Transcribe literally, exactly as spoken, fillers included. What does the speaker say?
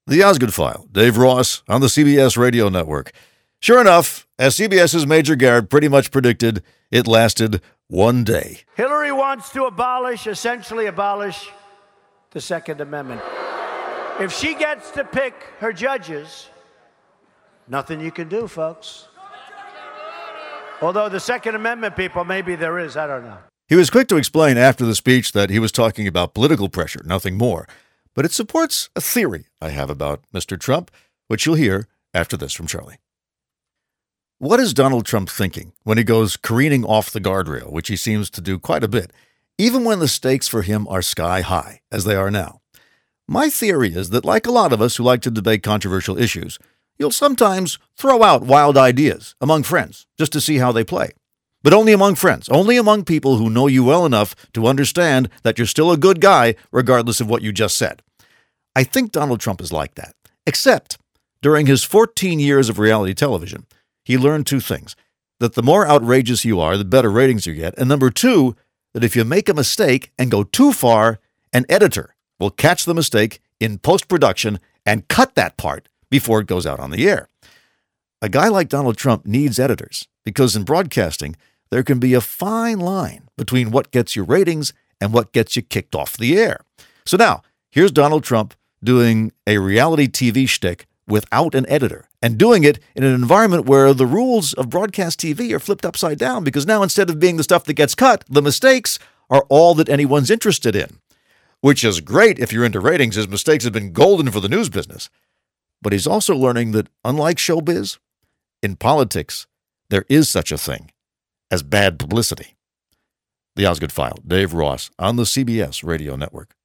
The Osgood File, Dave Ross on the C B S Radio Network. Sure enough, as CBS's Major Garrett pretty much predicted, it lasted one day. Hillary wants to abolish, essentially abolish, the Second Amendment. If she gets to pick her judges, nothing you can do, folks. Although the Second Amendment people, maybe there is, I don't know. He was quick to explain after the speech that he was talking about political pressure, nothing more. But it supports a theory I have about Mister Trump, which you'll hear after this from Charlie. What is Donald Trump thinking when he goes careening off the guardrail, which he seems to do quite a bit, even when the stakes for him are sky high, as they are now? My theory is that, like a lot of us who like to debate controversial issues, you'll sometimes throw out wild ideas among friends just to see how they play. But only among friends, only among people who know you well enough to understand that you're still a good guy regardless of what you just said. I think Donald Trump is like that, except during his fourteen years of reality television, he learned two things: that the more outrageous you are, the better ratings you get, and number two, that if you make a mistake and go too far, an editor will catch the mistake in post-production and cut that part before it goes out on the air. A guy like Donald Trump needs editors because in broadcasting, there can be a fine line between what gets you ratings and what gets you kicked off the air. So now, here's Donald Trump doing a reality T V shtick without an editor, and doing it in an environment where the rules of broadcast T V are flipped upside down, because now instead of being the stuff that gets cut, the mistakes are all that anyone's interested in. Which is great if you're into ratings, as mistakes have been golden for the news business. But he's also learning that, unlike showbiz, in politics, there is such a thing as bad publicity. The Osgood File, Dave Ross on the C B S Radio Network.